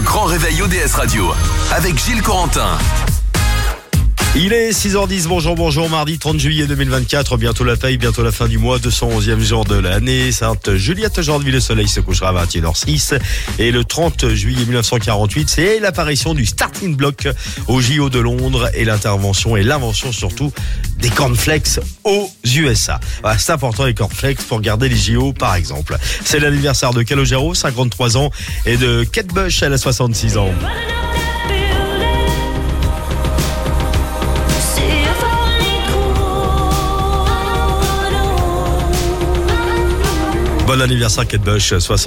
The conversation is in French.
grand réveil ODS Radio avec Gilles Corentin. Il est 6h10, bonjour, mardi 30 juillet 2024, bientôt la paye, bientôt la fin du mois, 211e jour de l'année. Sainte Juliette, aujourd'hui le soleil se couchera à 21h06 et le 30 juillet 1948, c'est l'apparition du starting block au JO de Londres et l'intervention et l'invention surtout des cornflakes aux USA. Voilà, c'est important les cornflakes pour garder les JO par exemple. C'est l'anniversaire de Calogero, 53 ans, et de Kate Bush, elle a 66 ans. Bon anniversaire Kate Bush,